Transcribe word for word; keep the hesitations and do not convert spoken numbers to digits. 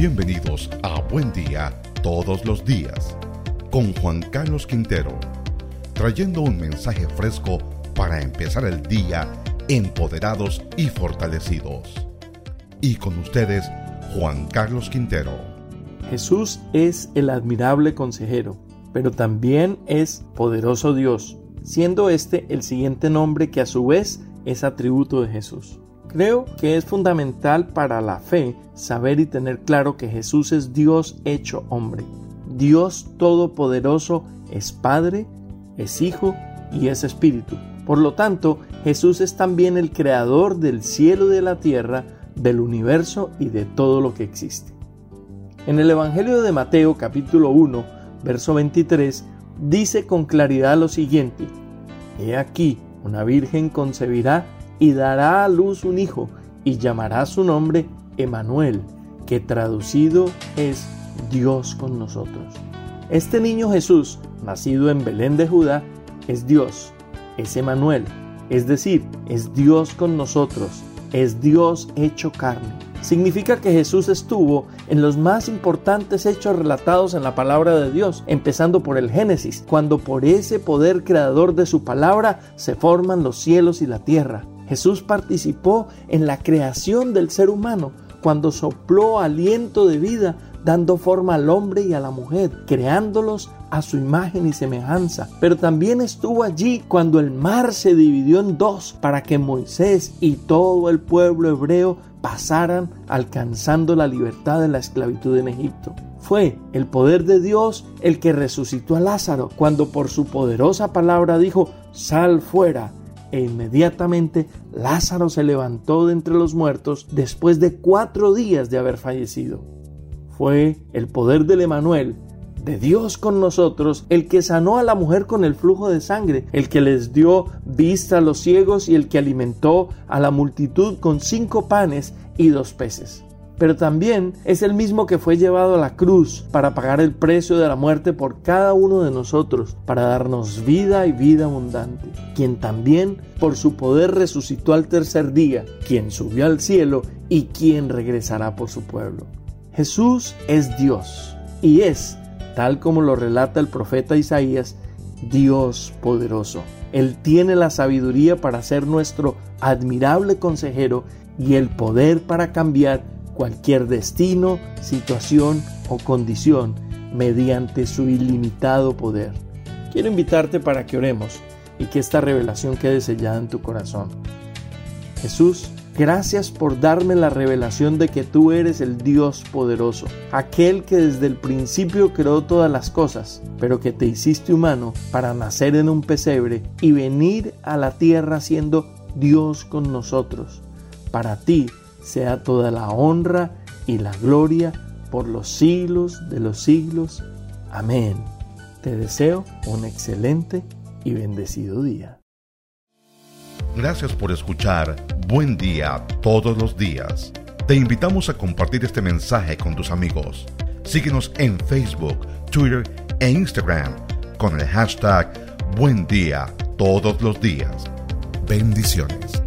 Bienvenidos a Buen Día Todos los Días, con Juan Carlos Quintero, trayendo un mensaje fresco para empezar el día empoderados y fortalecidos. Y con ustedes, Juan Carlos Quintero. Jesús es el admirable consejero, pero también es poderoso Dios, siendo este el siguiente nombre que a su vez es atributo de Jesús. Creo que es fundamental para la fe saber y tener claro que Jesús es Dios hecho hombre. Dios Todopoderoso es Padre, es Hijo y es Espíritu. Por lo tanto, Jesús es también el creador del cielo y de la tierra, del universo y de todo lo que existe. En el Evangelio de Mateo, capítulo uno, verso veintitrés, dice con claridad lo siguiente: He aquí, una virgen concebirá y dará a luz un hijo, y llamará su nombre Emmanuel, que traducido es Dios con nosotros. Este niño Jesús, nacido en Belén de Judá, es Dios, es Emmanuel, es decir, es Dios con nosotros, es Dios hecho carne. Significa que Jesús estuvo en los más importantes hechos relatados en la palabra de Dios, empezando por el Génesis, cuando por ese poder creador de su palabra se forman los cielos y la tierra. Jesús participó en la creación del ser humano, cuando sopló aliento de vida, dando forma al hombre y a la mujer, creándolos a su imagen y semejanza. Pero también estuvo allí cuando el mar se dividió en dos, para que Moisés y todo el pueblo hebreo pasaran alcanzando la libertad de la esclavitud en Egipto. Fue el poder de Dios el que resucitó a Lázaro, cuando por su poderosa palabra dijo: «Sal fuera», e inmediatamente Lázaro se levantó de entre los muertos después de cuatro días de haber fallecido. Fue el poder del Emmanuel, de Dios con nosotros, el que sanó a la mujer con el flujo de sangre, el que les dio vista a los ciegos y el que alimentó a la multitud con cinco panes y dos peces. Pero también es el mismo que fue llevado a la cruz para pagar el precio de la muerte por cada uno de nosotros, para darnos vida y vida abundante, quien también por su poder resucitó al tercer día, quien subió al cielo y quien regresará por su pueblo. Jesús es Dios y es, tal como lo relata el profeta Isaías, Dios poderoso. Él tiene la sabiduría para ser nuestro admirable consejero y el poder para cambiar cualquier destino, situación o condición mediante su ilimitado poder. Quiero invitarte para que oremos y que esta revelación quede sellada en tu corazón. Jesús, gracias por darme la revelación de que tú eres el Dios poderoso, aquel que desde el principio creó todas las cosas, pero que te hiciste humano para nacer en un pesebre y venir a la tierra siendo Dios con nosotros. Para ti sea toda la honra y la gloria por los siglos de los siglos. Amén. Te deseo un excelente y bendecido día. Gracias por escuchar Buen Día Todos los Días. Te invitamos a compartir este mensaje con tus amigos. Síguenos en Facebook, Twitter e Instagram con el hashtag Buen Día Todos los Días. Bendiciones.